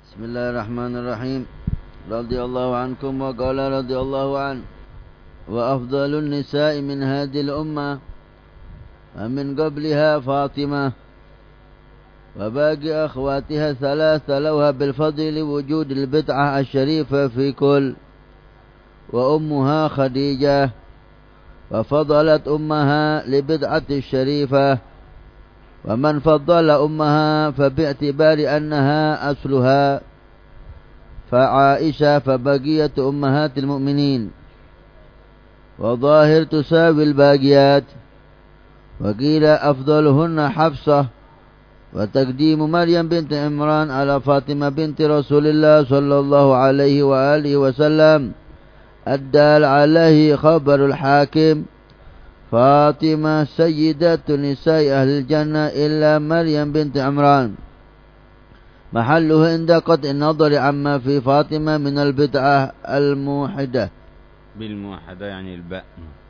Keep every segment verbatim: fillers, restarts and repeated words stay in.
بسم الله الرحمن الرحيم. رضي الله عنكم وقال رضي الله عنه: وأفضل النساء من هذه الأمة ومن قبلها فاطمة، وباقي أخواتها ثلاثة لوها بالفضل لوجود البدعة الشريفة في كل، وأمها خديجة، وفضلت أمها لبدعة الشريفة، ومن فضل أمها فباعتبار أنها أصلها، فعائشة فبقية أمهات المؤمنين، وظاهر تساوي الباقيات. وقيل أفضلهن حفصة، وتقديم مريم بنت عمران على فاطمة بنت رسول الله صلى الله عليه وآله وسلم الدال عليه خبر الحاكم: فاطمة سيدة نساء أهل الجنة إلا مريم بنت عمران، محله عند قطع النظر عما في فاطمة من البدعة الموحدة. بالموحدة يعني الباء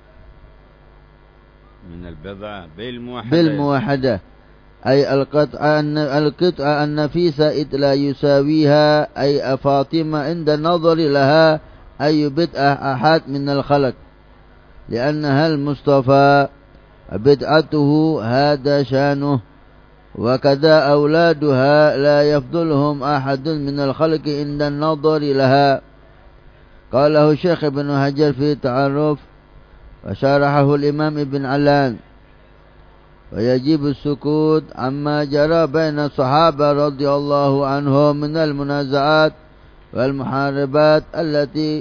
من البضعة بالموحدة بالموحدة أي القطعة القطعة النفيسة إذ لا يساويها، أي فاطمة عند النظر لها أي بدعة أحد من الخلق، لأنها المصطفى بدعته هذا شانه، وكذا أولادها لا يفضلهم أحد من الخلق عند النظر لها. قاله الشيخ ابن حجر في تعرف، وشرحه الإمام ابن علان. ويجب السكوت عما جرى بين الصحابة رضي الله عنهم من المنازعات والمحاربات التي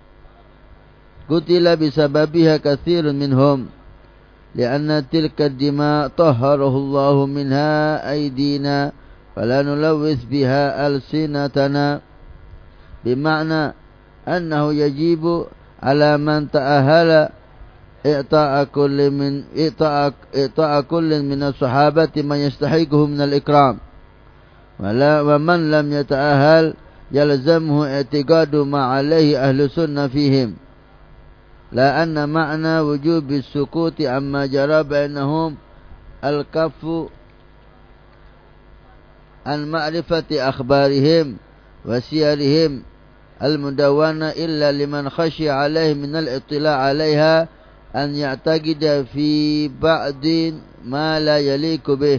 قتل بسببها كثير منهم، لأن تلك الدماء طهره الله منها أيدينا، فلا نلوث بها ألسنتنا، بمعنى أنه يجب على من تأهل إعطاء كل من إعطاء, إعطاء كل من الصحابة ما يستحقه من الإكرام، ولا ومن لم يتأهل يلزمه اعتقاد ما عليه أهل السنة فيهم، لا أن معنى وجوب السكوت عما جرى بينهم الكف عن معرفة أخبارهم وسيرهم المدونة إلا لمن خشي عليه من الاطلاع عليها أن يعتقد في بعض ما لا يليق به.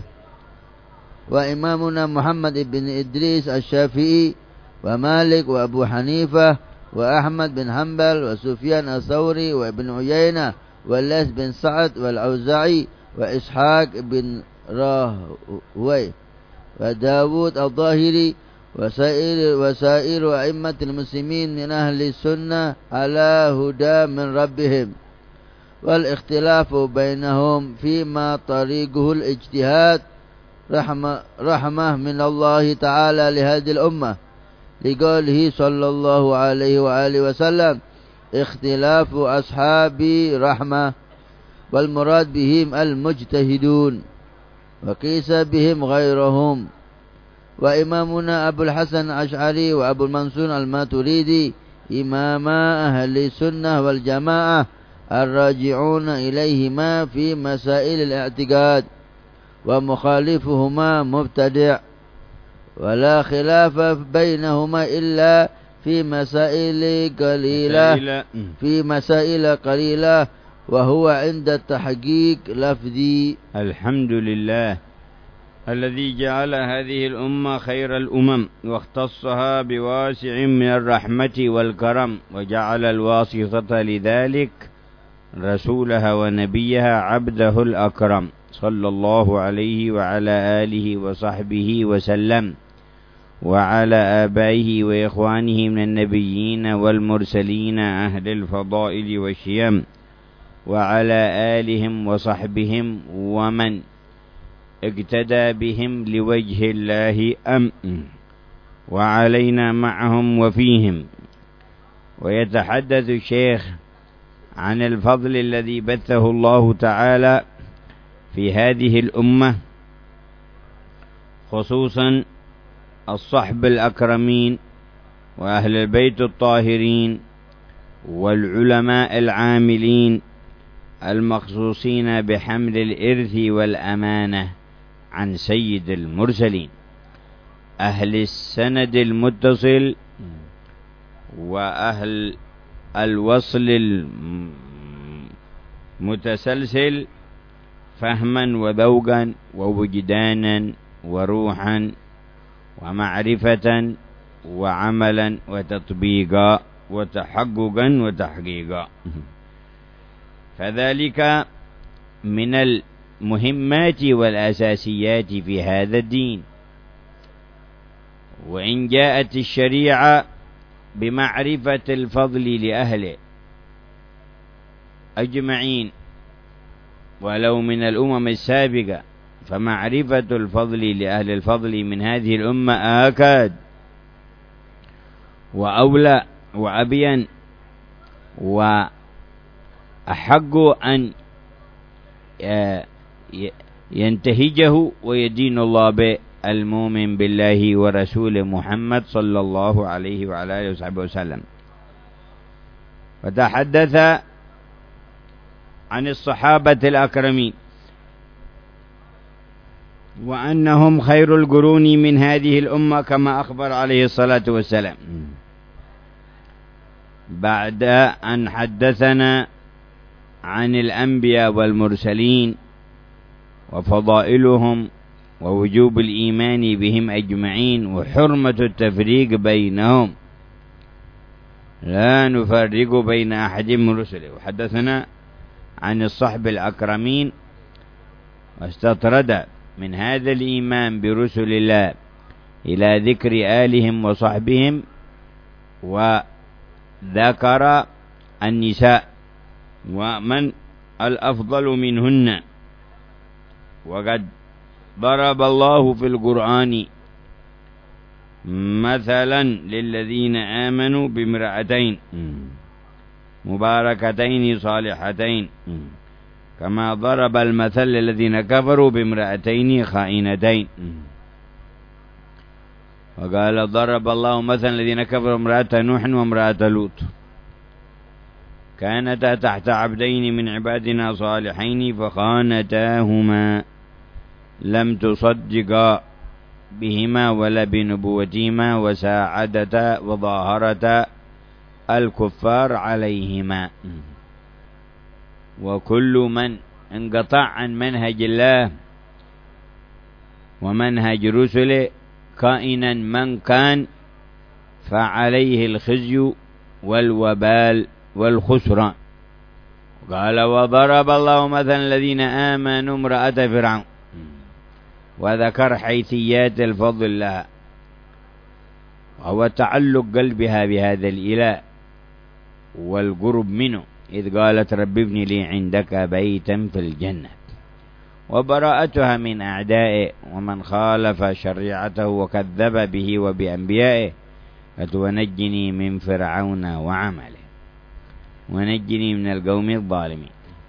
وإمامنا محمد بن إدريس الشافعي ومالك وأبو حنيفة وأحمد بن حنبل وسفيان الثوري وابن عيينة والليث بن سعد والأوزاعي وإسحاق بن راهوي وداود الظاهري وسائر, وسائر أئمة المسلمين من أهل السنة على هدى من ربهم، والاختلاف بينهم فيما طريقه الاجتهاد رحمة, رحمة من الله تعالى لهذه الأمة، لقوله صلى الله عليه وآله وسلم: اختلاف أصحابي رحمة، والمراد بهم المجتهدون، وقيس بهم غيرهم. وإمامنا أبو الحسن الأشعري وأبو المنصور الماتريدي إماما أهل السنة والجماعة الراجعون إليهما في مسائل الاعتقاد، ومخالفهما مبتدع، ولا خلاف بينهما إلا في مسائل قليلة في مسائل قليلة وهو عند التحقيق لفظي. الحمد لله الذي جعل هذه الأمة خير الأمم، واختصها بواسع من الرحمة والكرم، وجعل الواسطة لذلك رسولها ونبيها عبده الأكرم صلى الله عليه وعلى آله وصحبه وسلم، وعلى آبائه وإخوانه من النبيين والمرسلين أهل الفضائل والشيم، وعلى آلهم وصحبهم ومن اقتدى بهم لوجه الله أمن، وعلينا معهم وفيهم. ويتحدث الشيخ عن الفضل الذي بثه الله تعالى في هذه الأمة، خصوصا الصحب الأكرمين وأهل البيت الطاهرين والعلماء العاملين المخصوصين بحمل الإرث والأمانة عن سيد المرسلين. أهل السند المتصل وأهل الوصل المتسلسل فهما وذوقا ووجدانا وروحا ومعرفة وعملا وتطبيقا وتحققا وتحقيقا. فذلك من المهمات والأساسيات في هذا الدين. وإن جاءت الشريعة بمعرفة الفضل لأهله أجمعين ولو من الأمم السابقة، فمعرفة الفضل لأهل الفضل من هذه الأمة آكد وأولى وأبين وأحق أن ينتهجه ويدين الله به المؤمن بالله ورسوله محمد صلى الله عليه وعلى آله وصحبه وسلم. وتحدث عن الصحابة الأكرمين وأنهم خير القرون من هذه الأمة كما أخبر عليه الصلاة والسلام، بعد أن حدثنا عن الأنبياء والمرسلين وفضائلهم ووجوب الإيمان بهم أجمعين وحرمة التفريق بينهم، لا نفرق بين أحد من رسله. وحدثنا عن الصحب الأكرمين واستطرد من هذا الإيمان برسل الله إلى ذكر آلهم وصحبهم، وذكر النساء ومن الأفضل منهن. وقد ضرب الله في القرآن مثلا للذين آمنوا بامرأتين مباركتين صالحتين، كما ضرب المثل للذين كفروا بامرأتين خائنتين. وقال ضرب الله مثلا الذين كفروا امرأة نوح وامرأة لوط كانتا تحت عبدين من عبادنا صالحين فخانتاهما لم تصدقا بهما ولا بنبوتهما وساعدتا وظاهرتا الكفار عليهما. وكل من انقطع عن منهج الله ومنهج رسله كائنا من كان فعليه الخزي والوبال والخسران. قال وضرب الله مثلا الذين آمنوا امرأة فرعون، وذكر حيثيات الفضل لها وهو تعلق قلبها بهذا الإله والقرب منه، إذ قالت رب ابن لي عندك بيتا في الجنة، وبراءتها من أعدائه ومن خالف شريعته وكذب به وبأنبيائه، ونجني من فرعون وعمله ونجني من القوم الظالمين.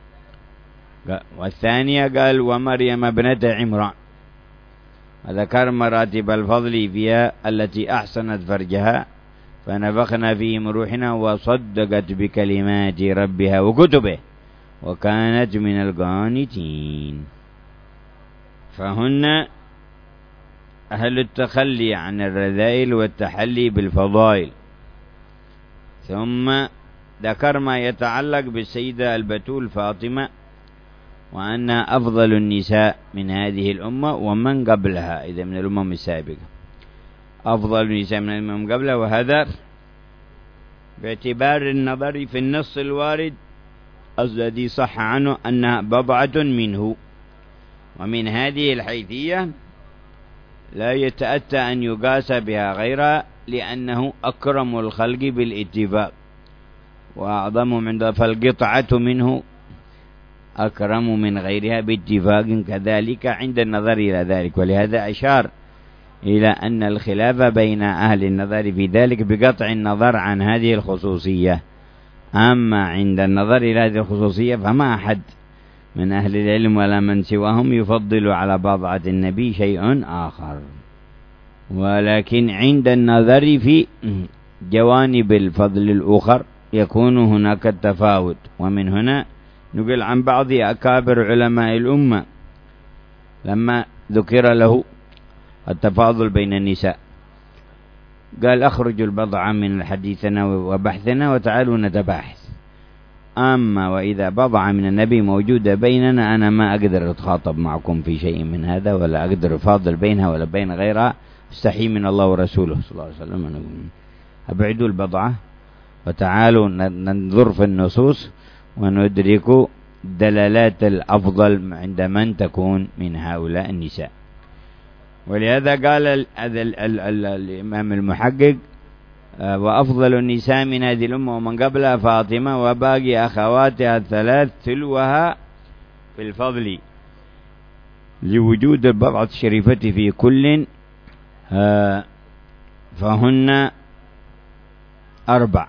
والثانية قال ومريم ابنة عمران، وذكر مراتب الفضل فيها التي أحسنت فرجها فنفخنا فيه من روحنا وصدقت بكلمات ربها وكتبه وكانت من القانتين. فهن أهل التخلي عن الرذائل والتحلي بالفضائل. ثم ذكر ما يتعلق بالسيدة البتول فاطمة وأنها أفضل النساء من هذه الأمة ومن قبلها، إذا من الأمم السابقة أفضل النساء من الأمم قبلها، وهذا باعتبار النظر في النص الوارد الذي صح عنه أنها بضعة منه. ومن هذه الحيثية لا يتأتى أن يقاس بها غيرها، لأنه أكرم الخلق بالاتفاق وأعظم من، فالقطعة منه أكرم من غيرها باتفاق كذلك عند النظر إلى ذلك. ولهذا أشار إلى أن الخلاف بين أهل النظر في ذلك بقطع النظر عن هذه الخصوصية. أما عند النظر إلى هذه الخصوصية فما أحد من أهل العلم ولا من سواهم يفضل على بضعة النبي شيء آخر، ولكن عند النظر في جوانب الفضل الأخر يكون هناك التفاوت. ومن هنا نقول عن بعض أكابر علماء الأمة لما ذكر له التفاضل بين النساء. قال أخرجوا البضعة من حديثنا وبحثنا وتعالوا نتباحث. أما وإذا بضعة من النبي موجودة بيننا أنا ما أقدر أتخاطب معكم في شيء من هذا، ولا أقدر أفاضل بينها ولا بين غيرها، استحي من الله ورسوله صلى الله عليه وسلم. أبعدوا البضعة وتعالوا ننظر في النصوص وندرك دلالات الأفضل عند من تكون من هؤلاء النساء. ولهذا قال الإمام المحقق وأفضل النساء من هذه الأمة ومن قبلها فاطمة وباقي أخواتها الثلاث تلوها في الفضل لوجود البضعة الشريفة في كل، فهن أربع: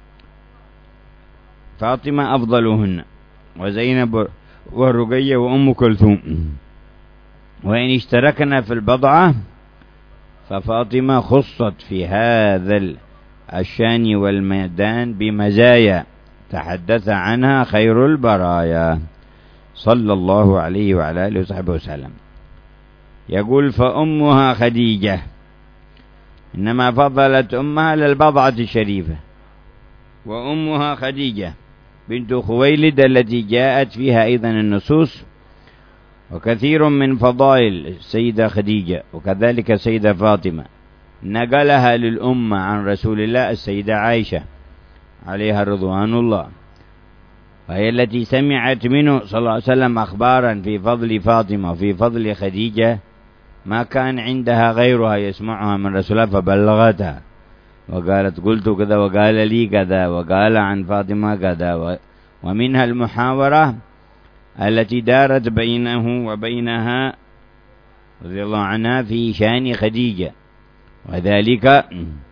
فاطمة أفضلهن، وزينب والرقية وأم كلثوم. وإن اشتركنا في البضعة ففاطمة خصت في هذا الشان والميدان بمزايا تحدث عنها خير البرايا صلى الله عليه وعلى آله وصحبه وسلم. يقول فأمها خديجة، إنما فضلت أمها للبضعة الشريفة، وأمها خديجة بنت خويلد التي جاءت فيها أيضا النصوص، وكثير من فضائل السيدة خديجة وكذلك السيدة فاطمة نقلها للأمة عن رسول الله السيدة عائشة عليها رضوان الله، وهي التي سمعت منه صلى الله عليه وسلم أخبارا في فضل فاطمة وفي فضل خديجة ما كان عندها غيرها يسمعها من رسول الله، فبلغتها وقالت قلت كذا وقال لي كذا وقال عن فاطمة كذا. ومنها المحاورة التي دارت بينه وبينها رضي الله عنها في شان خديجة، وذلك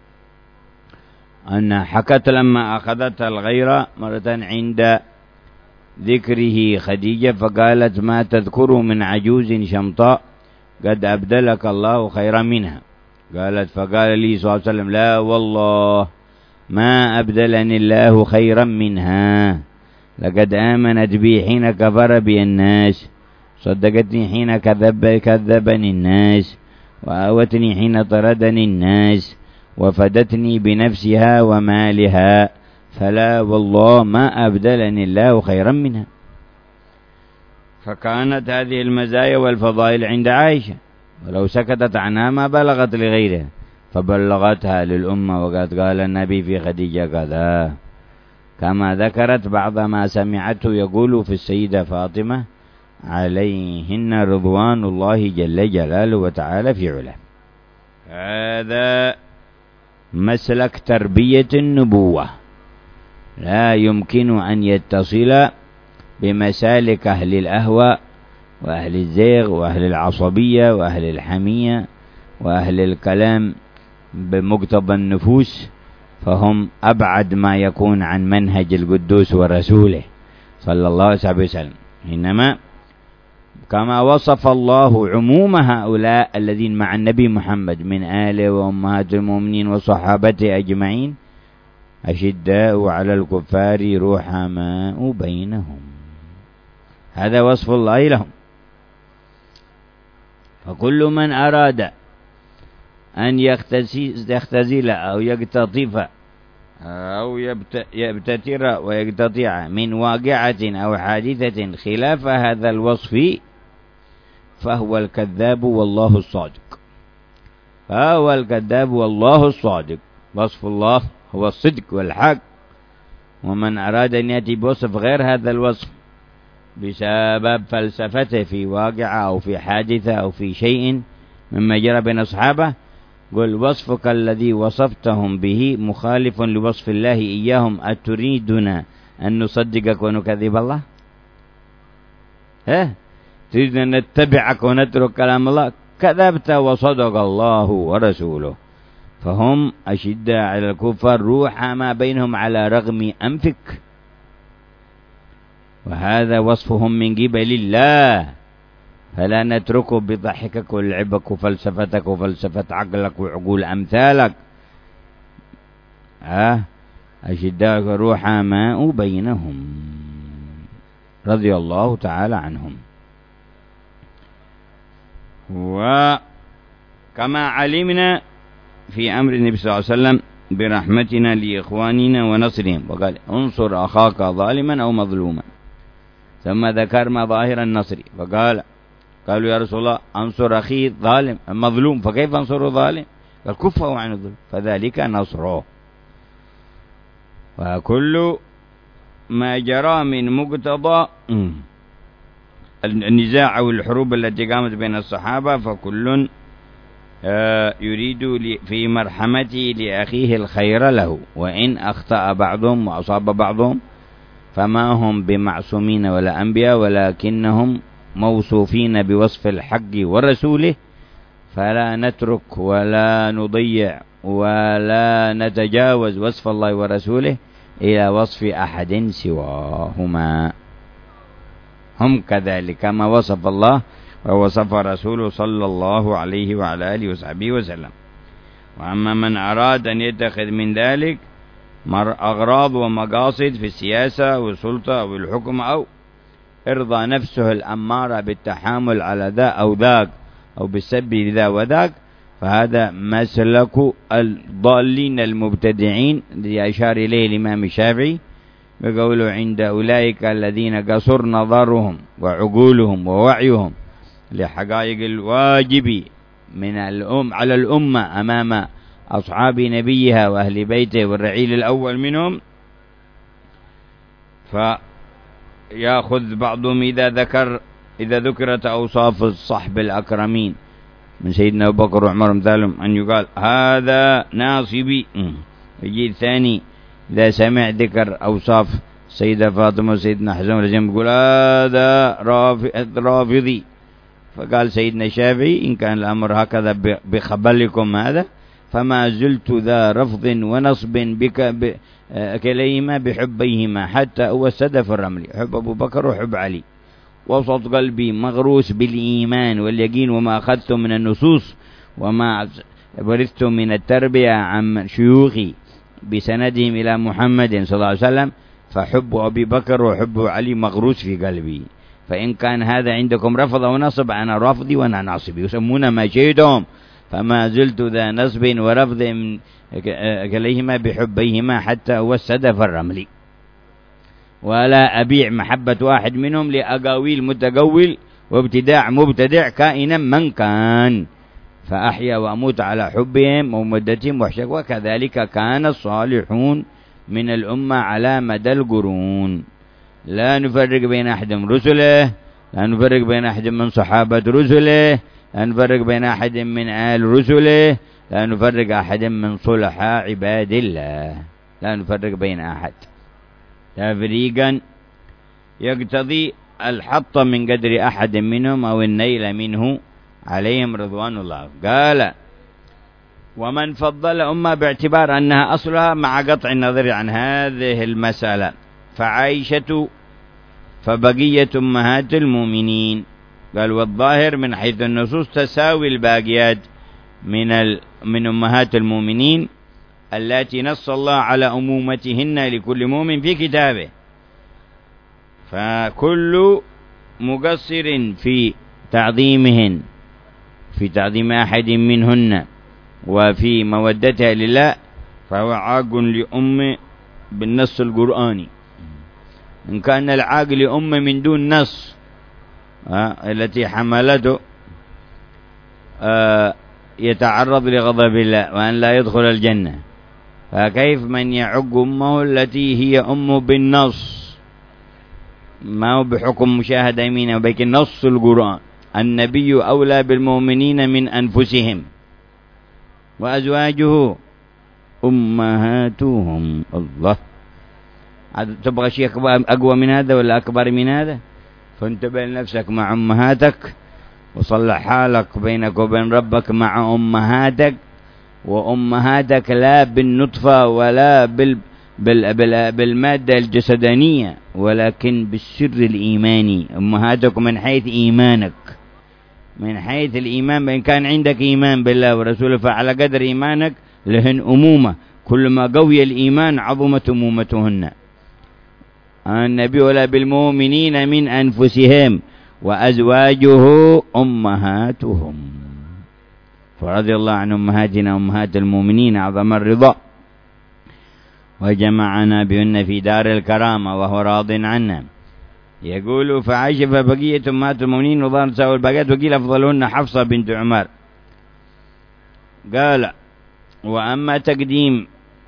أن حكت لما أخذت الغيرة مرة عند ذكره خديجة فقالت ما تذكر من عجوز شمطاء قد أبدلك الله خيرا منها. قالت فقال لي صلى الله عليه وسلم لا والله ما أبدلني الله خيرا منها، لقد آمنت بي حين كفر بي الناس، صدقتني حين كذب كذبني الناس، وآوتني حين طردني الناس، وفدتني بنفسها ومالها، فلا والله ما أبدلني الله خيرا منها. فكانت هذه المزايا والفضائل عند عائشة، ولو سكتت عنها ما بلغت لغيرها، فبلغتها للأمة وقد قال النبي في خديجة كذا، كما ذكرت بعض ما سمعته يقول في السيدة فاطمة عليهن رضوان الله جل جلاله وتعالى في علاه. هذا مسلك تربية النبوة لا يمكن أن يتصل بمسالك أهل الأهواء وأهل الزيغ وأهل العصبية وأهل الحمية وأهل الكلام بمقتضى النفوس، فهم أبعد ما يكون عن منهج القدوس ورسوله صلى الله عليه وسلم. إنما كما وصف الله عموم هؤلاء الذين مع النبي محمد من آله وأمهات المؤمنين وصحابته أجمعين أشداء على الكفار رحماء بينهم، هذا وصف الله لهم. فكل من أراد أن يختزل أو يقتطف أو يبتتر ويقتطع من واقعة أو حادثة خلاف هذا الوصف فهو الكذاب والله الصادق، فهو الكذاب والله الصادق. وصف الله هو الصدق والحق، ومن أراد أن يأتي بوصف غير هذا الوصف بسبب فلسفته في واقعة أو في حادثة أو في شيء مما جرى بين أصحابه، قل وصفك الذي وصفتهم به مخالف لوصف الله إياهم، أتريدنا أن نصدقك ونكذب الله؟ ها تريدنا نتبعك ونترك كلام الله؟ كذبت وصدق الله ورسوله. فهم أشداء على الكفار روحا ما بينهم على رغم أنفك، وهذا وصفهم من قبل الله، فلا نتركه بضحكك ولعبك وفلسفتك وفلسفة عقلك وعقول أمثالك. أه أشداء رحماء بينهم رضي الله تعالى عنهم. كما علمنا في أمر النبي صلى الله عليه وسلم برحمتنا لإخواننا ونصرهم، وقال انصر أخاك ظالما أو مظلوما، ثم ذكر مظاهر النصر فقال قالوا يا رسول الله أنصر أخي ظالم مظلوم، فكيف أنصر ظالم؟ قال كفه عن الظلم فذلك نصره. وكل ما جرى من مقتضى النزاع أو الحروب التي قامت بين الصحابة فكل يريد في مرحمته لأخيه الخير له، وإن أخطأ بعضهم وأصاب بعضهم فما هم بمعصومين ولا أنبياء، ولكنهم موصوفين بوصف الحق ورسوله، فلا نترك ولا نضيع ولا نتجاوز وصف الله ورسوله إلى وصف أحد سواهما. هم كذلك كما وصف الله ووصف رسوله صلى الله عليه وعلى آله وصحبه وسلم. وأما من أراد أن يتخذ من ذلك أغراض ومقاصد في السياسة والسلطة أو الحكم أو ارضى نفسه الأمارة بالتحامل على ذا أو ذاك أو بالسب لذا وذاك، فهذا مسلك الضالين المبتدعين الذي أشار إليه الإمام الشافعي بقوله عند أولئك الذين قصر نظرهم وعقولهم ووعيهم لحقائق الواجب من الأم على الأمة أمام أصحاب نبيها وأهل بيته والرعيل الأول منهم، فيأخذ بعضهم إذا ذكر إذا ذكرت أوصاف الصحب الأكرمين من سيدنا أبو بكر وعمر مثالهم أن يقال هذا ناصبي، يجي الثاني إذا سمع ذكر أوصاف سيدة فاطمة وسيدنا حسن ولجم يقول هذا رافضي. فقال سيدنا الشافعي إن كان الأمر هكذا بخبلكم هذا فما زلت ذا رفض ونصب بك كليهما بحبيهما حتى أوسد في الرمل، حب أبو بكر وحب علي، وسط قلبي مغروس بالإيمان واليقين وما أخذت من النصوص وما ورثت من التربية عن شيوخي بسندهم إلى محمد صلى الله عليه وسلم، فحب أبي بكر وحب علي مغروس في قلبي. فإن كان هذا عندكم رفض ونصب أنا رافضي وأنا ناصبي، يسمون ما شئتم، فما زلت ذا نصب ورفض كليهما بحبيهما حتى وسد في الرمل، ولا أبيع محبة واحد منهم لأقاويل متقول وابتداع مبتدع كائنا من كان، فأحيا وأموت على حبهم ومودتهم وحشك. وكذلك كان الصالحون من الأمة على مدى القرون، لا نفرق بين أحد من رسله، لا نفرق بين أحد من صحابة رسله، لا نفرق بين أحد من آل رسله، لا نفرق أحد من صلحاء عباد الله، لا نفرق بين أحد تفريقا يقتضي الحط من قدر أحد منهم أو النيل منه عليهم رضوان الله. قال ومن فضل أمة باعتبار أنها أصلها مع قطع النظر عن هذه المسألة فعائشة فبقية أمهات المؤمنين. قال والظاهر من حيث النصوص تساوي الباقيات من من أمهات المؤمنين التي نص الله على أمومتهن لكل مؤمن في كتابه، فكل مقصر في تعظيمهن في تعظيم أحد منهن وفي مودتها لله فهو عاق لأم بالنص القرآني. إن كان العاق لأم من دون نص التي حملته يتعرض لغضب الله وأن لا يدخل الجنة، فكيف من يعق أمه التي هي أم بالنص ما هو بحكم مشاهدة يمينه وبيك نص القرآن. النبي أولى بالمؤمنين من أنفسهم وأزواجه أمهاتهم. الله، تبغى شيء أقوى من هذا ولا أكبر من هذا؟ فانتبه لنفسك مع أمهاتك وصلح حالك بينك وبين ربك مع أمهاتك، وأمهاتك لا بالنطفة ولا بال بال بال بالمادة الجسدانية ولكن بالسر الإيماني. أمهاتك من حيث إيمانك، من حيث الإيمان، بإن كان عندك إيمان بالله ورسوله فعلى قدر إيمانك لهن أمومة، كلما قوي الإيمان عظمت أمومتهن. النبي ولا بالمؤمنين من أنفسهم وأزواجه أمهاتهم، ورضي الله عن أمهاتنا أمهات المؤمنين أعظم الرضا، وجمعنا بهن في دار الكرامة وهو راض عنا. يقول فعاش فبقية أمهات المؤمنين وظهر نساء الباقيات، وقيل أفضلهن حفصة بنت عمر. قال وأما تقديم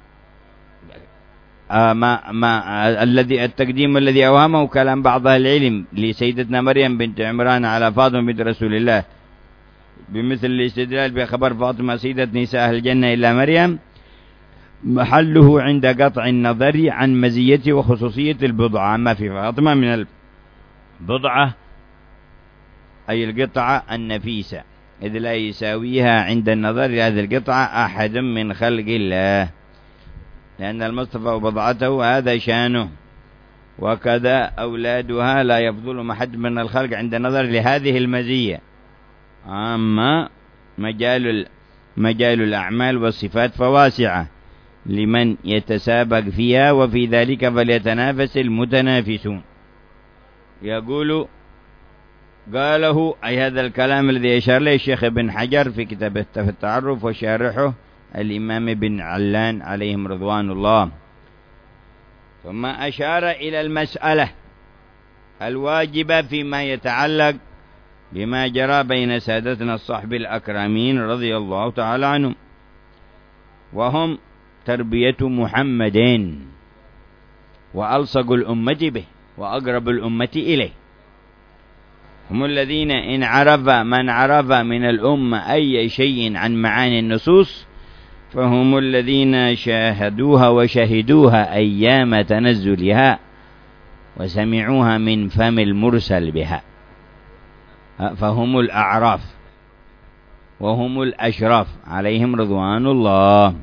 آه ما ما الذي التقديم الذي أوهمه كلام بعض أهل العلم لسيدتنا مريم بنت عمران على فاطمة بنت رسول الله بمثل الاستدلال بخبر فاطمة سيدة نساء أهل الجنة إلا مريم، محله عند قطع النظر عن مزية وخصوصية البضعة. أما في فاطمة من البضعة أي القطعة النفيسة، إذ لا يساويها عند النظر لهذه القطعة أحد من خلق الله، لأن المصطفى وبضعته هذا شانه، وكذا أولادها لا يفضل أحد من الخلق عند النظر لهذه المزية. أما مجال مجال الأعمال والصفات فواسعة لمن يتسابق فيها، وفي ذلك فليتنافس المتنافسون. يقول قاله أي هذا الكلام الذي أشار له الشيخ ابن حجر في كتابه في التعرف، وشارحه الإمام بن علان عليهم رضوان الله. ثم أشار إلى المسألة الواجبة فيما يتعلق بما جرى بين سادتنا الصحب الأكرمين رضي الله تعالى عنهم، وهم تربية محمد وألصق الأمة به وأقرب الأمة إليه. هم الذين إن عرف من عرف من الأمة أي شيء عن معاني النصوص فهم الذين شاهدوها وشهدوها أيام تنزلها وسمعوها من فم المرسل بها، فهم الأعراف وهم الأشراف عليهم رضوان الله.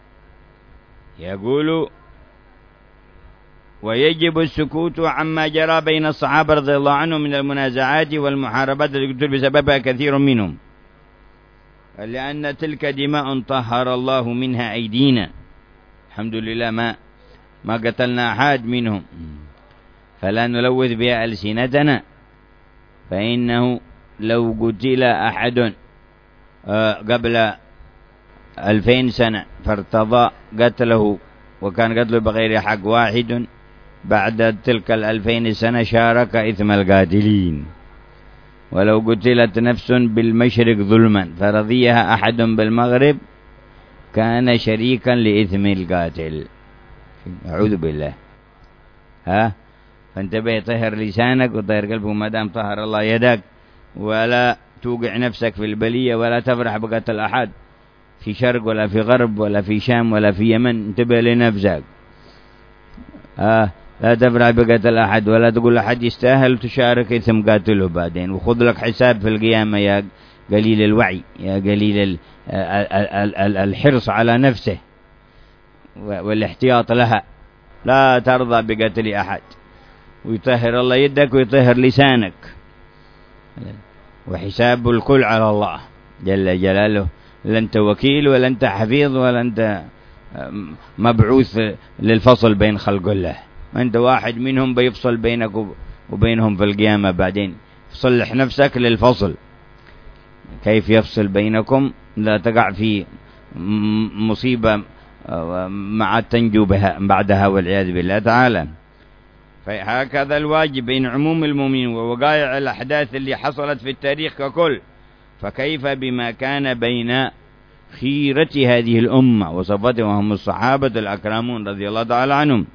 يقول ويجب السكوت عما جرى بين الصحابة رضي الله عنهم من المنازعات والمحاربات التي قتل بسببها كثير منهم، لأن تلك دماء طهر الله منها أيدينا، الحمد لله ما ما قتلنا أحد منهم، فلا نلوث بها ألسنتنا، فإنه لو قتل أحد قبل ألفين سنة فارتضى قتله وكان قتله بغير حق واحد، بعد تلك الألفين سنة شارك إثم القاتلين. ولو قتلت نفس بالمشرق ظلما فرضيها أحد بالمغرب كان شريكا لإثم القاتل. أعوذ بالله. ها فانتبه، طهر لسانك وطهر قلبك ما دام طهر الله يدك، ولا توقع نفسك في البلية، ولا تفرح بقتل أحد في شرق ولا في غرب ولا في شام ولا في يمن. انتبه لنفسك. ها لا تفرح بقتل أحد، ولا تقول أحد يستاهل تشارك إثم قاتله بعدين، وخذ لك حساب في القيامة يا قليل الوعي، يا قليل الحرص على نفسه والاحتياط لها. لا ترضى بقتل أحد، ويطهر الله يدك ويطهر لسانك، وحساب الكل على الله جل جلاله. لا أنت وكيل ولا أنت حفيظ ولا أنت مبعوث للفصل بين خلق الله، أنت واحد منهم بيفصل بينك وبينهم في القيامة بعدين. صلح نفسك للفصل، كيف يفصل بينكم لا تقع في مصيبة مع تنجو بها بعدها والعياذ بالله تعالى. فهكذا الواجب بين عموم المؤمنين ووقائع الأحداث اللي حصلت في التاريخ ككل، فكيف بما كان بين خيرة هذه الأمة وصفتهم وهم الصحابة الأكرمون رضي الله تعالى عنهم.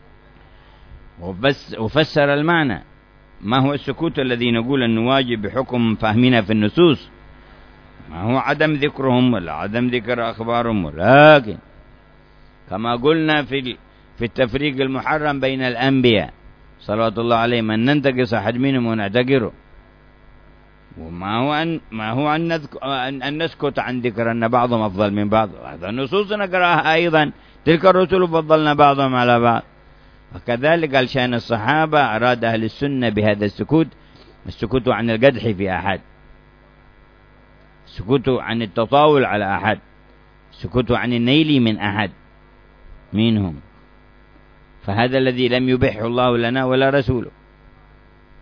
وفسر المعنى ما هو السكوت الذي نقول أنه واجب بحكم فهمنا في النصوص، ما هو عدم ذكرهم ولا عدم ذكر أخبارهم، ولكن كما قلنا في في التفريق المحرم بين الأنبياء صلوات الله عليهم أن ننتقص أحد منهم ونعتقره، وما هو أن ما هو أن, أن, أن نسكت عن ذكر أن بعضهم أفضل من بعض. هذا النصوص نقرأها أيضا، تلك الرسل فضلنا بعضهم على بعض. وكذلك قال شأن الصحابة أراد أهل السنة بهذا السكوت، السكوت عن القدح في أحد، السكوت عن التطاول على أحد، السكوت عن النيل من أحد منهم، فهذا الذي لم يبحه الله لنا ولا رسوله.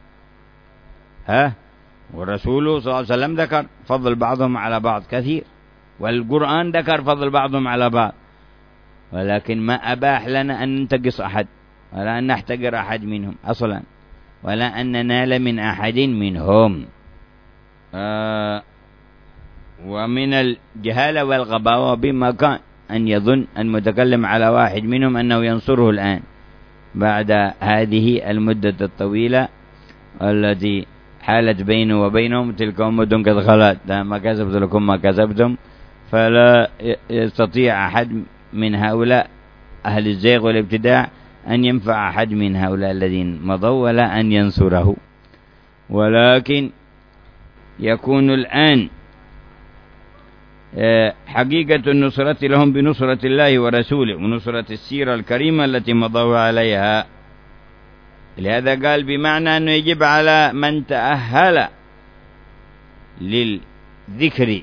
ها والرسول صلى الله عليه وسلم ذكر فضل بعضهم على بعض كثير، والقرآن ذكر فضل بعضهم على بعض، ولكن ما أباح لنا أن ننتقص أحد ولا أن نحتقر أحد منهم أصلا، ولا أن ننال من أحد منهم. آه ومن الجهالة والغباوة بما كان أن يظن المتكلم على واحد منهم أنه ينصره الآن بعد هذه المدة الطويلة التي حالت بينه وبينهم تلك أمة قد خلت، ما كسبت لكم ما كسبتم، فلا يستطيع أحد من هؤلاء أهل الزيغ والابتداع أن ينفع أحد من هؤلاء الذين مضوا ولا أن ينصره. ولكن يكون الآن حقيقة النصرة لهم بنصرة الله ورسوله ونصرة السيرة الكريمة التي مضوا عليها. لهذا قال بمعنى أنه يجب على من تأهل للذكر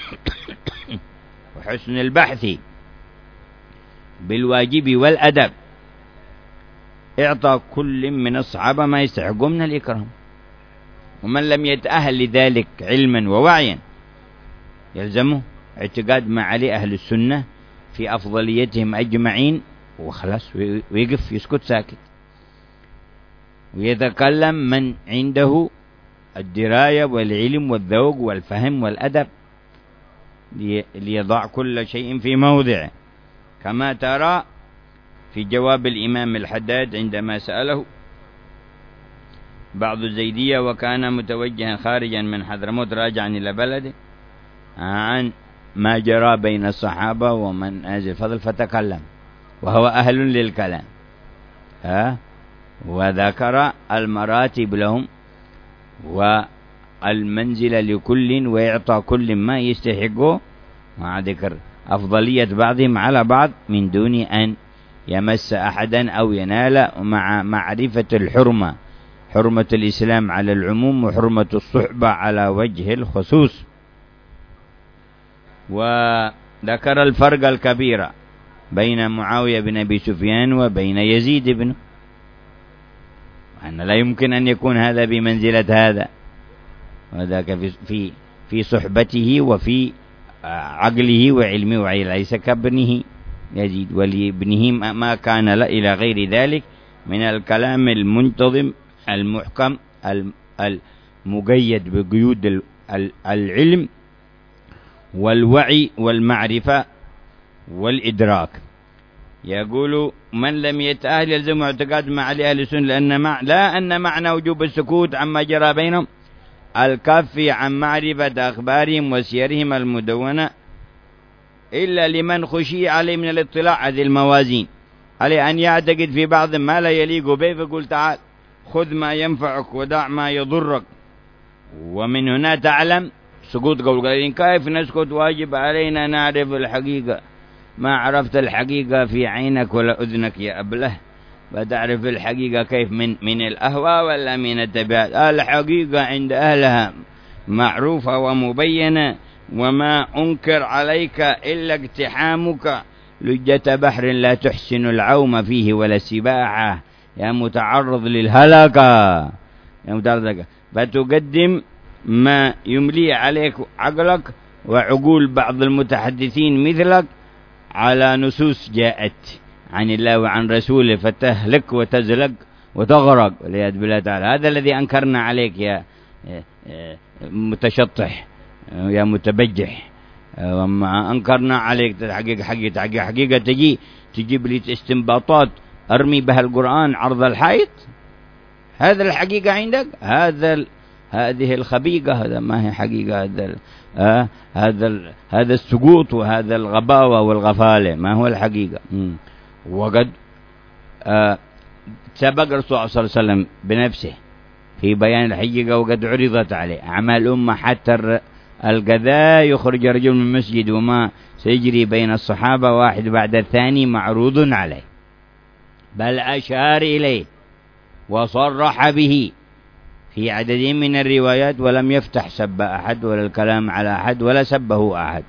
وحسن البحث بالواجب والأدب إعطى كل من الصحابة ما يستحقون من الإكرام، ومن لم يتأهل لذلك علما ووعيا يلزمه اعتقاد ما عليه أهل السنة في أفضليتهم أجمعين وخلاص، ويقف يسكت ساكت، ويتكلم من عنده الدراية والعلم والذوق والفهم والأدب ليضع كل شيء في موضعه، كما ترى في جواب الإمام الحداد عندما سأله بعض الزيدية وكان متوجها خارجا من حضرموت راجعا إلى بلده عن ما جرى بين الصحابة ومن أجل الفضل، فتكلم وهو أهل للكلام ها وذكر المراتب لهم والمنزلة لكل ويعطى كل ما يستحقه، مع ذكر أفضلية بعضهم على بعض من دون أن يمس أحدا أو ينال، مع معرفة الحرمة، حرمة الإسلام على العموم وحرمة الصحبة على وجه الخصوص. وذكر الفرق الكبير بين معاوية بن أبي سفيان وبين يزيد بن، وأن لا يمكن أن يكون هذا بمنزلة هذا، وذاك في في في صحبته وفي عقله وعلمه وعيه، ليس كابنه يزيد، ولابنه ما كان لا إلى غير ذلك من الكلام المنتظم المحكم المقيد بقيود العلم والوعي والمعرفة والإدراك. يقول من لم يتأهل يلزم اعتقاد ما عليه أهل السنة، لأن مع لا أن معنى وجوب السكوت عما جرى بينهم الكافي عن معرفة أخبارهم وسيرهم المدونة إلا لمن خشي عليه من الاطلاع هذه الموازين، عليه أن يعتقد في بعض ما لا يليق به فقل تعال خذ ما ينفعك ودع ما يضرك، ومن هنا تعلم سقوط قول قائلين كيف نسكت، واجب علينا نعرف الحقيقة، ما عرفت الحقيقة في عينك ولا أذنك يا أبله، فتعرف الحقيقة كيف من من الأهواء ولا من التبعات. الحقيقة عند أهلها معروفة ومبينة، وما أنكر عليك إلا اقتحامك لجة بحر لا تحسن العوم فيه ولا السباحة، يا متعرض للهلكة يا متعرض، فتقدم ما يملي عليك عقلك وعقول بعض المتحدثين مثلك على نصوص جاءت عن الله وعن رسوله فتهلك وتزلق وتغرق والعياذ بالله تعالى. هذا الذي أنكرنا عليك يا متشطح يا متبجح، وما أنكرنا عليك حقيقة حقيقة حقيقة, حقيقة تجي تجيب لي استنباطات أرمي بها القرآن عرض الحائط. هذا الحقيقة عندك، هذا هذه الخبيقة، هذا ما هي حقيقة، هذا آه هذا هذا السقوط وهذا الغباوة والغفالة ما هو الحقيقة. م. وقد آه سبق الرسول صلى الله عليه وسلم بنفسه في بيان الحقيقة وقد عرضت عليه أعمال الأمة حتى الغذاء يخرج رجل من المسجد وما سيجري بين الصحابة واحد بعد الثاني معروض عليه، بل أشار إليه وصرح به في عدد من الروايات، ولم يفتح سب أحد ولا الكلام على أحد ولا سبه أحد،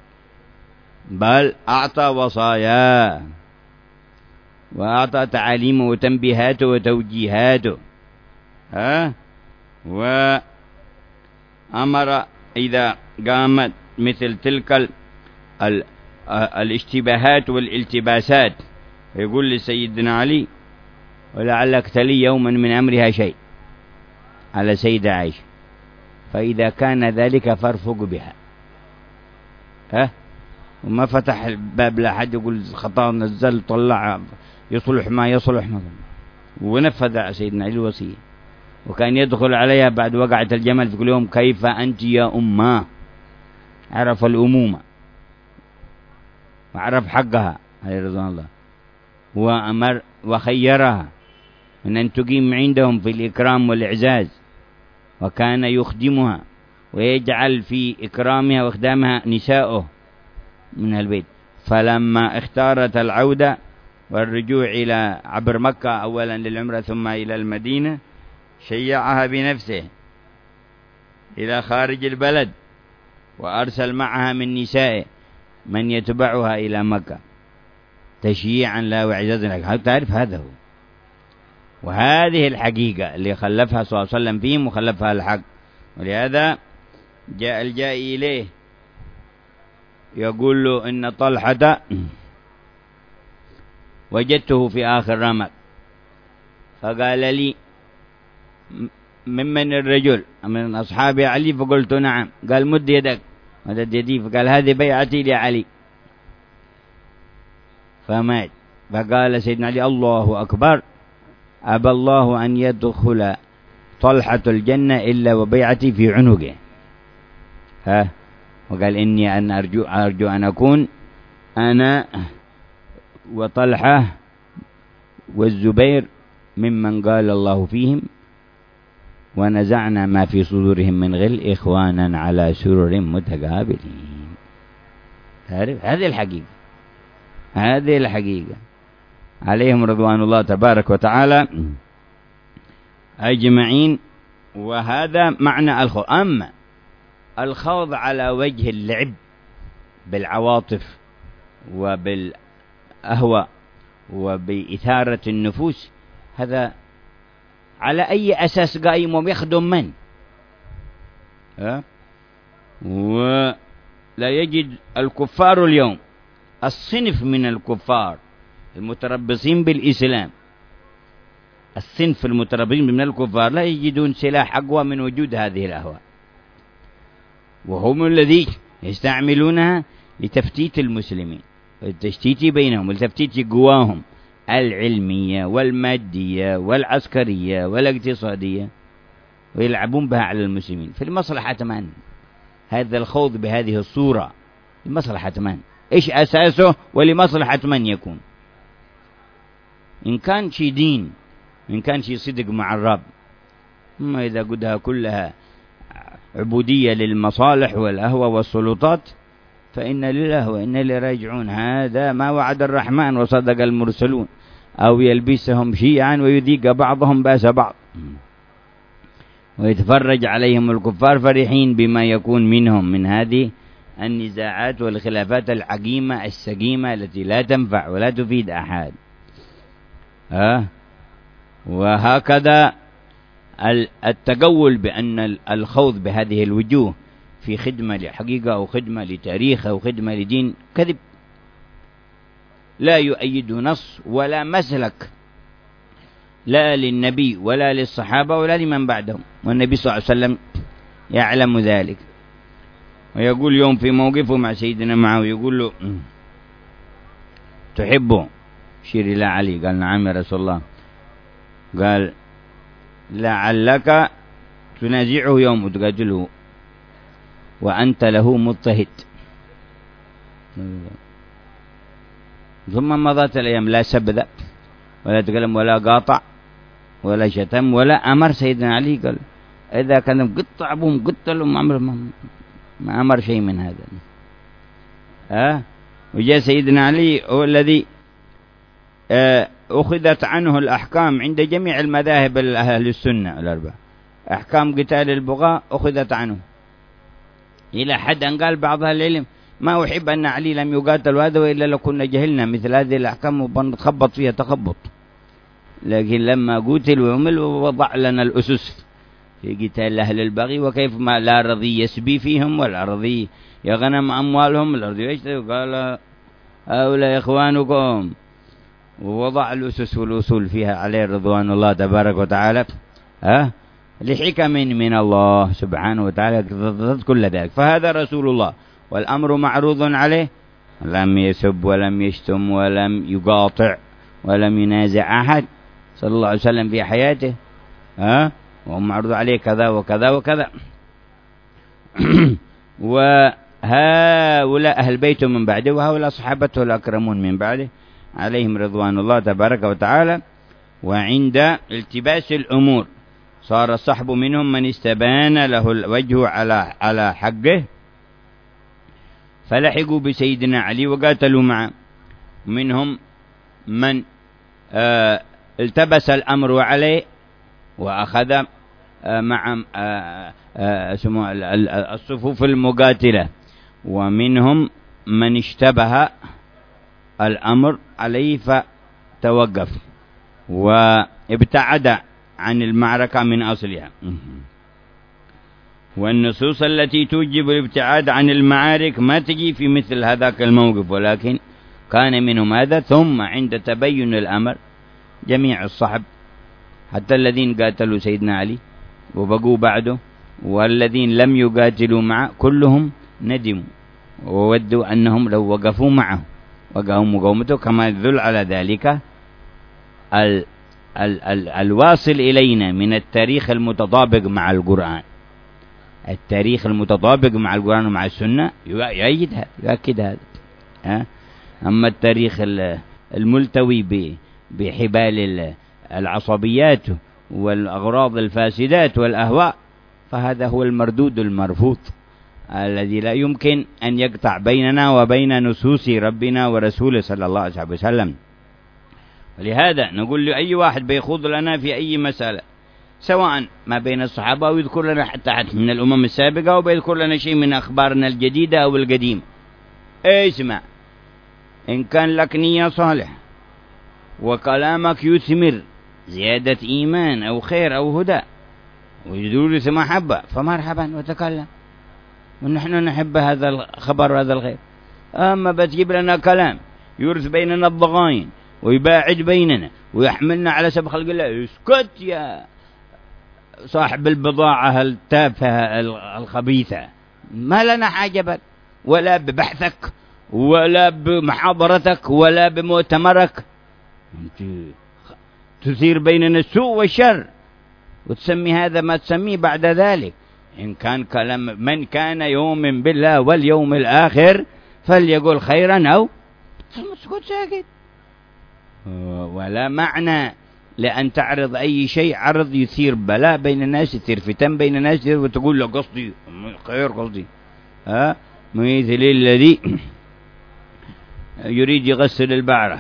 بل أعطى وصايا وأعطى تعاليمه وتنبيهاته وتوجيهاته ها وأمر إذا قامت مثل تلك الاشتباهات والالتباسات. يقول لسيدنا علي: ولعلك تلي يوما من أمرها شيء، على سيدة عائشة، فإذا كان ذلك فارفق بها. ها وما فتح الباب لا حد يقول خطأ نزل طلع يصلح ما يصلح ما، ونفذ سيدنا علي الوصية. وكان يدخل عليها بعد وقعة الجمل في كل يوم: كيف أنت يا أمه؟ عرف الأمومة وعرف حقها عليه رضوان الله، وأمر وخيرها من أن تقيم عندهم في الإكرام والإعزاز، وكان يخدمها ويجعل في إكرامها وإخدامها نساؤه من البيت. فلما اختارت العودة والرجوع إلى عبر مكة أولا للعمرة ثم إلى المدينة، شيعها بنفسه إلى خارج البلد، وأرسل معها من نسائه من يتبعها إلى مكة تشييعا لا وإعزازا لها. تعرف هذا هو، وهذه الحقيقة اللي خلفها صلى الله عليه وسلم فيهم وخلفها الحق. ولهذا جاء الجائي إليه يقول له: إن طلحة وجدته في آخر رمق، فقال لي: ممن الرجل؟ من أصحاب علي؟ فقلت: نعم. قال: مد يدك. مدد يدي، فقال: هذه بيعتي لعلي. فمات. فقال سيدنا علي: الله أكبر، أبى الله أن يدخل طلحة الجنة إلا وبيعتي في عنقه. ها وقال: إني أن أرجو, أرجو أن أكون أنا وطلحة والزبير ممن قال الله فيهم: ونزعنا ما في صدورهم من غل إخوانا على سرر متقابلين. تعرف هذه الحقيقة، هذه الحقيقة عليهم رضوان الله تبارك وتعالى أجمعين. وهذا معنى الخوض. أما الخوض على وجه اللعب بالعواطف وبالأهواء وبإثارة النفوس، هذا على أي أساس قائم ويخدم من؟ ها؟ ولا يجد الكفار اليوم، الصنف من الكفار المتربصين بالإسلام، الصنف المتربصين من الكفار لا يجدون سلاح أقوى من وجود هذه الأهواء، وهم الذين يستعملونها لتفتيت المسلمين والتشتيت بينهم ولتفتيت قواهم العلمية والمادية والعسكرية والاقتصادية، ويلعبون بها على المسلمين في المصلحة من؟ هذا الخوض بهذه الصورة لمصلحة من؟ إيش أساسه ولمصلحة من يكون؟ إن كان شي دين، إن كان شي صدق مع الرب. أما إذا قدها كلها عبودية للمصالح والأهوى والسلطات فإن لله وإن إليه راجعون. هذا ما وعد الرحمن وصدق المرسلون، أو يلبسهم شيعا ويذيق بعضهم بأس بعض، ويتفرج عليهم الكفار فرحين بما يكون منهم من هذه النزاعات والخلافات العقيمة السقيمة التي لا تنفع ولا تفيد أحد. ها وهكذا التقول بأن الخوض بهذه الوجوه في خدمة لحقيقة أو خدمة لتاريخ أو خدمة لدين كذب، لا يؤيد نص ولا مسلك لا للنبي ولا للصحابة ولا لمن بعدهم، والنبي صلى الله عليه وسلم يعلم ذلك. ويقول يوم في موقفه مع سيدنا معاوية يقول له: تحبه؟ شير إلى علي. قال: نعم يا رسول الله. قال: لعلك تنازعه يوم وتقاتله وأنت له مضطهد. ثم مضت الأيام، لا سب ولا تكلم ولا قاطع ولا شتم ولا أمر سيدنا علي. قال: إذا كان قطع أبوهم قتلوا، ما أمر ما أمر شيء من هذا. أه؟ وجاء سيدنا علي هو الذي أه أخذت عنه الأحكام عند جميع المذاهب أهل السنة الأربعة، أحكام قتال البغاء أخذت عنه، إلى حد أن قال بعض أهل العلم: ما أحب أن علي لم يقاتل هذا وإلا لكنا جهلنا مثل هذه الأحكام وبنتخبط فيها تخبط. لكن لما قتل وعمل ووضع لنا الأسس في قتال أهل البغي، وكيف ما لا رضي يسبي فيهم ولا رضي يغنم أموالهم الأرض يشتروا. قال هؤلاء إخوانكم، ووضع الأسس والأصول فيها عليه رضوان الله تبارك وتعالى ها لحكم من الله سبحانه وتعالى ضد كل ذلك. فهذا رسول الله والأمر معروض عليه، لم يسب ولم يشتم ولم يقاطع ولم ينازع أحد صلى الله عليه وسلم في حياته، ها وهم معروض عليه كذا وكذا وكذا. وهؤلاء أهل بيته من بعده، وهؤلاء صحابته الأكرمون من بعده عليهم رضوان الله تبارك وتعالى. وعند التباس الأمور صار الصحب منهم من استبان له الوجه على على حقه فلحقوا بسيدنا علي وقاتلوا معه. منهم من آه التبس الأمر عليه وأخذ آه مع آه آه الصفوف المقاتلة، ومنهم من اشتبه الأمر عليه فتوقف وابتعد عن المعركة من أصلها. والنصوص التي توجب الابتعاد عن المعارك ما تجي في مثل هذاك الموقف، ولكن كان منهم هذا. ثم عند تبين الأمر جميع الصحب حتى الذين قاتلوا سيدنا علي وبقوا بعده والذين لم يقاتلوا معه كلهم ندموا وودوا أنهم لو وقفوا معه وقاموا مقاومته، كما يدل على ذلك ال ال ال الواصل إلينا من التاريخ المتطابق مع القرآن. التاريخ المتطابق مع القرآن ومع السنة يؤيد هذا يؤكد هذا. ها؟ أما التاريخ الملتوي بحبال العصبيات والأغراض الفاسدات والأهواء فهذا هو المردود المرفوض الذي لا يمكن أن يقطع بيننا وبين نصوص ربنا ورسوله صلى الله عليه وسلم. ولهذا نقول لأي واحد بيخوض لنا في أي مسألة سواء ما بين الصحابة أو يذكر لنا حتى حتى من الأمم السابقة أو بيذكر لنا شيء من أخبارنا الجديدة أو القديم، اسمع، إن كان لك نية صالحة وكلامك يثمر زيادة إيمان أو خير أو هدى ويدورث محبة فمرحبا وتكلم، ونحن نحب هذا الخبر وهذا الخير. أما بتجيب لنا كلام يورث بيننا الضغائن ويباعد بيننا ويحملنا على سب خلق الله، اسكت يا صاحب البضاعة التافهة الخبيثة، ما لنا حاجة بك ولا ببحثك ولا بمحاضرتك ولا بمؤتمرك، تثير بيننا السوء والشر وتسمي هذا ما تسميه بعد ذلك. إن كان كلام من كان يؤمن بالله واليوم الآخر فليقول خيرا أو اسكت ساكت. ولا معنى لأن تعرض أي شيء عرض يثير بلاء بين الناس، يثير فتن بين الناس، وتقول له قصدي خير قصدي. ها مثل الذي يريد يغسل البعرة،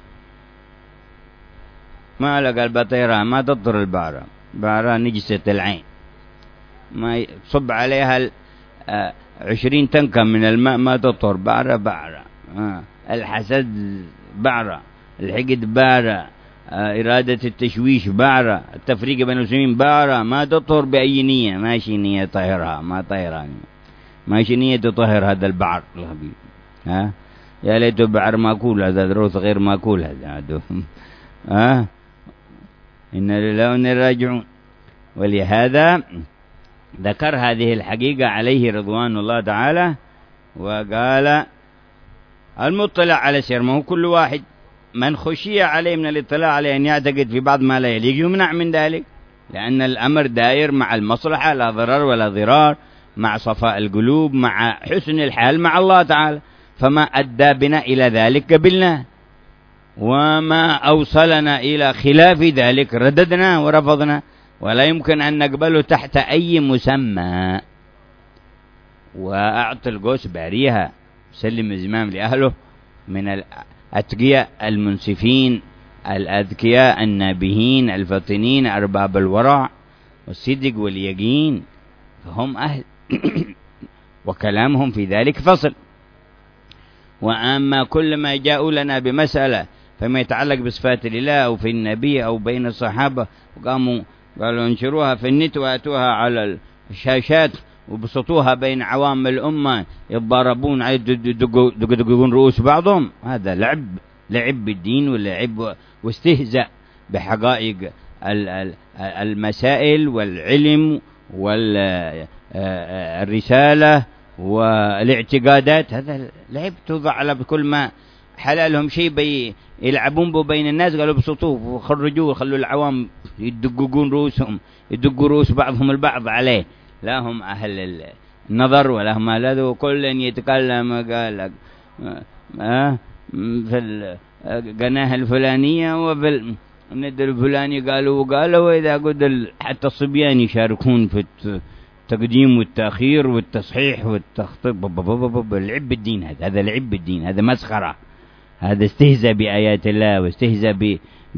ما لقى البطيرة ما تضر البعرة، بعرة نجسة العين ما صب عليها عشرين تنكة من الماء ما تطهر، بعرة بعرة. الحسد بعرة، الحقد بعرة، إرادة التشويش بعرة، التفريق بين المسلمين بعرة، ما تطهر بأي نية، ماشي نية طهرها ما طهرها، ماشي نية تطهر هذا البعر الخبيث. ها يا ليته بعر ماكول، هذا دروس غير ماكول هذا. ها إن لله وإنا راجعون. ولهذا ذكر هذه الحقيقة عليه رضوان الله تعالى وقال المطلع على سير، ما هو كل واحد من خشي عليه من الاطلاع عليه أن يعتقد في بعض ما لا يليق يمنع من ذلك، لأن الأمر داير مع المصلحة لا ضرر ولا ضرار، مع صفاء القلوب، مع حسن الحال مع الله تعالى. فما أدى بنا إلى ذلك قبلنا، وما أوصلنا إلى خلاف ذلك رددنا ورفضنا، ولا يمكن أن نقبله تحت أي مسمى. وأعطي القوس باريها، سلم الزمام لأهله من الأتقياء المنصفين الأذكياء النابهين الفطنين أرباب الورع والصدق واليقين، فهم أهل وكلامهم في ذلك فصل. وأما كل ما جاءوا لنا بمسألة فيما يتعلق بصفات الله أو في النبي أو بين الصحابة وقاموا قالوا انشروها في النت وأتوها على الشاشات وبسطوها بين عوام الأمة يتضاربون يدقون رؤوس بعضهم. هذا لعب لعب بالدين ولعب واستهزاء بحقائق المسائل والعلم والرسالة والاعتقادات. هذا لعب توضع على كل ما حلالهم شيء بي يلعبون به بين الناس، قالوا بسطوه وخرجوه وخلوا العوام يدققون رؤوسهم يدقوا رؤوس بعضهم البعض عليه. لا هم أهل النظر ولا هم أهل هذا، وكل يتكلم قال لك آه في القناة الفلانية وفي الند الفلاني قالوا وقالوا، وإذا قد حتى الصبيان يشاركون في التقديم والتأخير والتصحيح والتخطيط. العب الدين هذا هذا العب الدين، هذا مسخرة، هذا استهزاء بآيات الله واستهزاء ب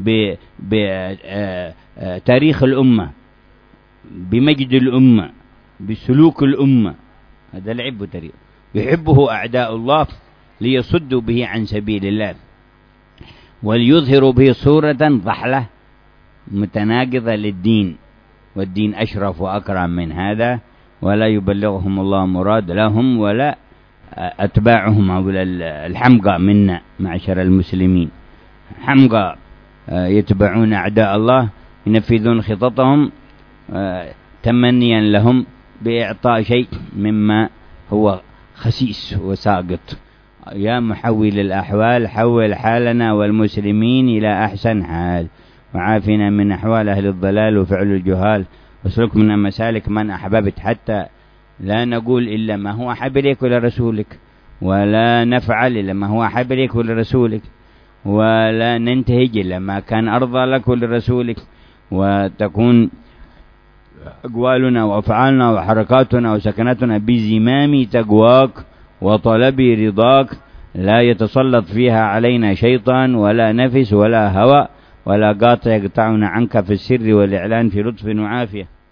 بتاريخ الأمة، بمجد الأمة، بسلوك الأمة. هذا العب تاريخ يحبه أعداء الله ليصدوا به عن سبيل الله وليظهروا به صورة ضحلة متناقضة للدين، والدين أشرف وأكرم من هذا، ولا يبلغهم الله مراد لهم ولا أتباعهم أو الحمقى منا معشر المسلمين. حمقى يتبعون أعداء الله ينفذون خططهم تمنيا لهم بإعطاء شيء مما هو خسيس وساقط. يا محول الأحوال حول حالنا والمسلمين إلى أحسن حال، وعافنا من أحوال أهل الضلال وفعل الجهال، واسلك منا مسالك من أحببت، حتى لا نقول إلا ما هو أحب إليك ولرسولك، ولا نفعل إلا ما هو أحب إليك ولرسولك، ولا ننتهج إلا ما كان أرضى لك ولرسولك، وتكون أقوالنا وأفعالنا وحركاتنا وسكناتنا بزمام تقواك وطلب رضاك، لا يتسلط فيها علينا شيطان ولا نفس ولا هوى ولا قاطع يقطعنا عنك في السر والإعلان في لطف وعافية.